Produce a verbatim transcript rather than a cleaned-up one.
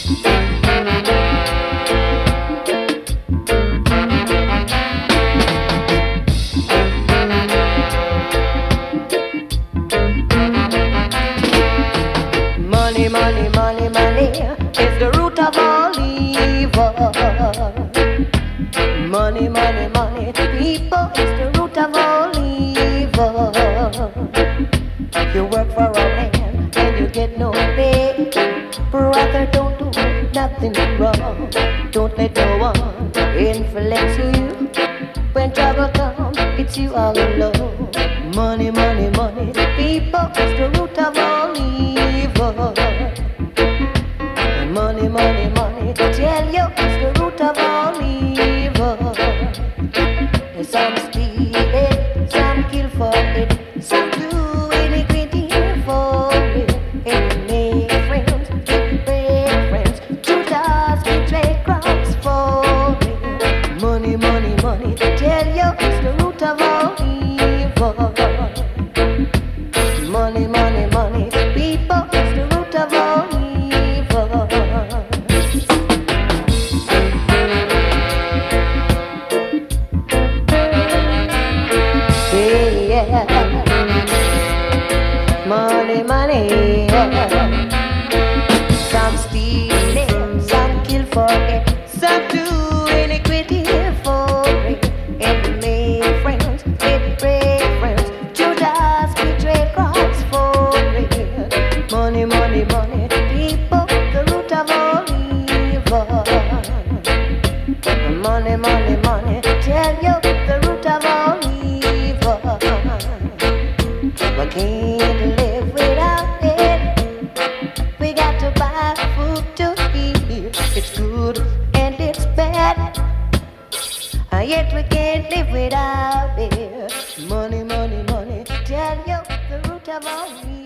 Money, money, money, money is the root of all evil. Money, money, money, people is the root of all evil. You work for a man and you get no pay. Brother, don't do nothing wrong. Don't let no one influence you. When trouble comes, it's you all alone. Money, money, money, people is the root of all evil. Money, money, money, tell you it's the root of all evil. Some steal it, some kill for it, some do iniquity for it. And make friends, and break friends, Judas betray Christ for it. Money, money, money, tell you it's the root of all evil. Money, money, money, people, it's the root of all evil. Yeah. Money, money, yeah. Some steal it, some kill for it, some do iniquity for it. And make friends, it break friends, Judas betray Christ for it. Money, money, money, people, the root of all evil. Money, money, money, tell you the root of all evil. We can't live without it. We got to buy food to eat. It's good and it's bad, and yet we can't live without it. Money, money, money, tell you the root of all evil.